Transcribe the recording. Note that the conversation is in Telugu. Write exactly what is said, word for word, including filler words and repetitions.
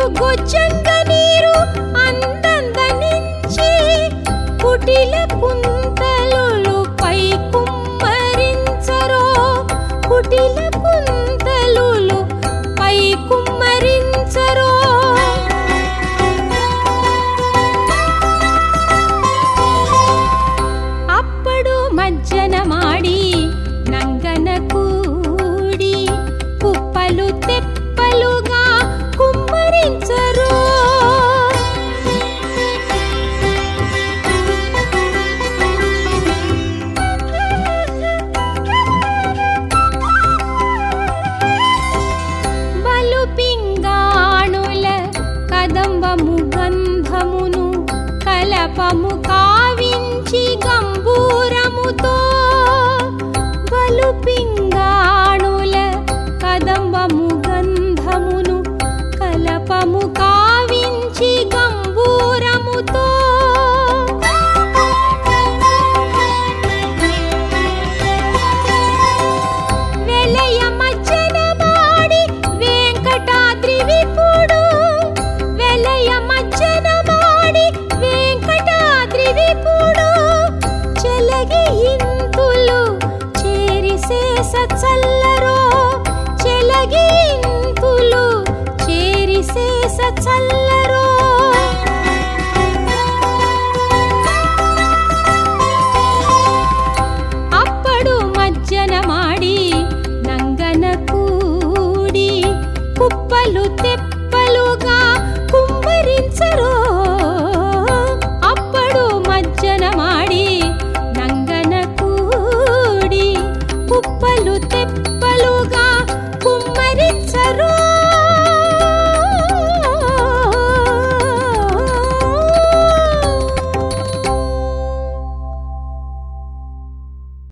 గొజ్జంగ నీరు అందందనించి కుటిల కుంతలు పై కుమ్మరించరో కుటిల కుంతలు పై కుమ్మరించరో అప్పుడు మజ్జన మాడి నంగన కూడి కుప్పలు తెప్పలుగా కుమ్మరించరు బలు పింగాణుల కదంబము గంధమును కలపము కావించి గంబూరముతో బలు పింగాణుల కదంబము గంధమును కలపము కావించి గంబూరముతో వెలయ మజ్జన మాడి వెంకటాద్రి విపుడు వెలయ మజ్జన మాడి వెంకటాద్రి విపుడు చెలగి ఇంతులు చేరిసేస చల్లరో చెలగి ఇంతులు చేరిసేస చల్లరో అప్పుడు మజ్జన మాడి నంగన కూడి కుప్పలు తెప్పలుగా కుమ్మరించరో